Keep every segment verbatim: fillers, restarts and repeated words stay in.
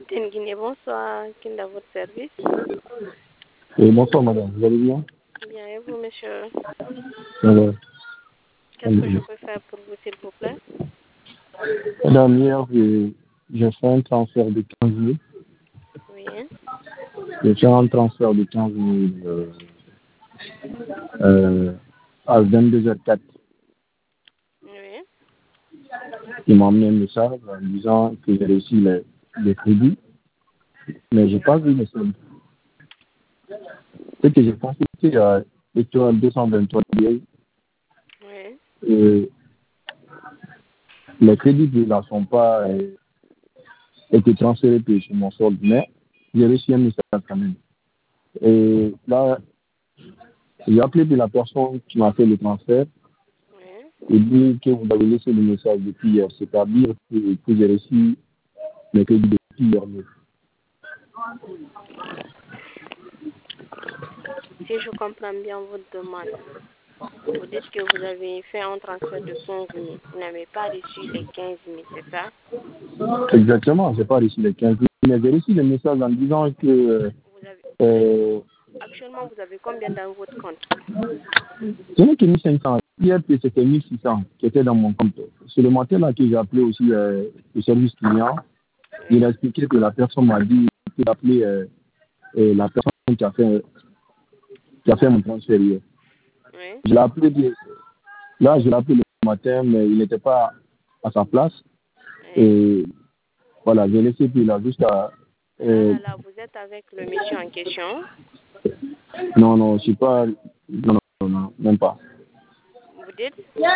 Tenguine, bonsoir. Qui est à votre service? Et bonsoir madame, vous allez bien? Bien, et vous, monsieur? Ça va. Qu'est-ce que je peux faire pour vous, s'il vous plaît? Madame, hier, j'ai j'ai fait un transfert de quinze mille. Oui. J'ai fait un transfert de quinze mille euh, euh, à vingt-deux heures zéro quatre. Oui. Ils m'ont amené un message en disant que j'ai reçu les, les crédits, mais je n'ai pas vu le solde. Ce que j'ai consulté à étoile deux cent vingt-trois billets, Oui. et les crédits ne ne sont pas euh, été transférés que sur mon solde, mais j'ai reçu un message quand même. Et là, j'ai appelé de la personne qui m'a fait le transfert Oui. et dit que vous avez laissé le message depuis hier, c'est-à-dire que, que j'ai reçu les crédits depuis hier. Si je comprends bien votre demande, vous dites que vous avez fait un transfert de quinze mille. Vous n'avez pas reçu les quinze mille, c'est ça? Exactement, je n'ai pas reçu les quinze mille, mais j'ai reçu le message en disant que Vous avez, euh, actuellement, vous avez combien dans votre compte? ce n'est que mille cinq cents. Hier, c'était mille six cents qui étaient dans mon compte. C'est le matin là que j'ai appelé aussi euh, le service client. Il Oui. a expliqué que la personne m'a dit d'appeler euh, euh, la personne qui a fait, qui a fait mon transfert hier. Oui. Je l'ai appelé, bien- là, je l'ai appelé le matin, mais il n'était pas à sa place. Oui. Et voilà, j'ai laissé puis là jusqu'à. Là, Euh, là, là, vous êtes avec le monsieur en question. non, non, je suis pas. Non, non, non, même pas. Vous dites?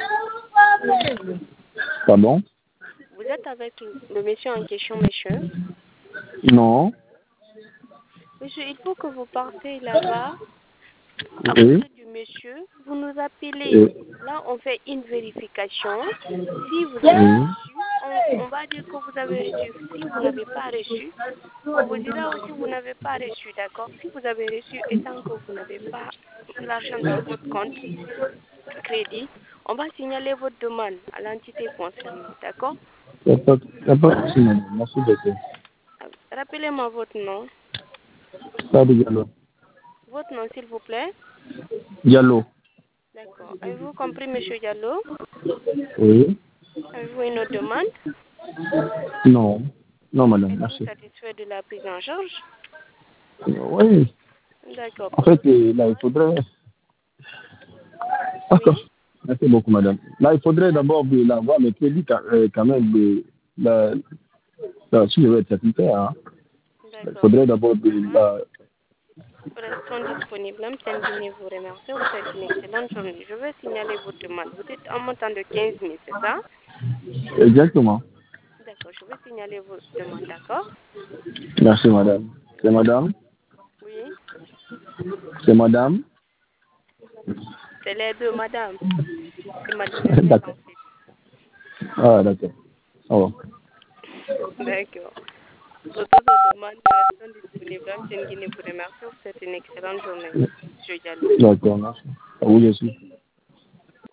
Pardon? Vous êtes avec le monsieur en question, monsieur. Non. Monsieur, il faut que vous partez là-bas, à Oui. côté du monsieur. Vous nous appelez. Et- Là, on fait une vérification. Si vous avez oui. reçu, on, on va dire que vous avez reçu. Si vous n'avez pas reçu, on vous dira aussi que vous n'avez pas reçu, d'accord? Si vous avez reçu et tant que vous n'avez pas l'argent dans votre compte crédit, on va signaler votre demande à l'entité concernée, d'accord? Il n'y a pas il y a pas de souci, madame. Merci beaucoup. Rappelez-moi votre nom. Ça de Diallo. Votre nom, s'il vous plaît. Diallo. D'accord. Avez-vous compris, monsieur Diallo? Oui. Avez-vous une autre demande? Non. Non, madame, Êtes-vous merci. satisfait de la prise en charge? Oui. D'accord. En Pour fait, d'autres euh, là, il demandes? faudrait. D'accord. Oui. Merci beaucoup, madame. Là, il faudrait d'abord euh, là, voir les crédits quand, euh, quand même. De, la, la, si je veux être satisfait, hein, il D'accord. faudrait Pour d'abord d'autres de demandes, la. restons disponibles. Même Guinée vous remercie. Vous faites une excellente journée. Je vais signaler votre demande. Vous dites un montant de quinze mille, c'est ça? Exactement. D'accord. Je vais signaler votre demande, d'accord? Merci, madame. C'est madame. Oui. C'est madame. C'est les deux, madame. C'est mademoiselle, en D'accord. fait. Ah, d'accord. Au revoir. D'accord. Pour d'autres demandes, restons disponibles. Même Guinée vous remercie. Vous faites une excellente journée, monsieur Diallo. D'accord, merci. À vous aussi.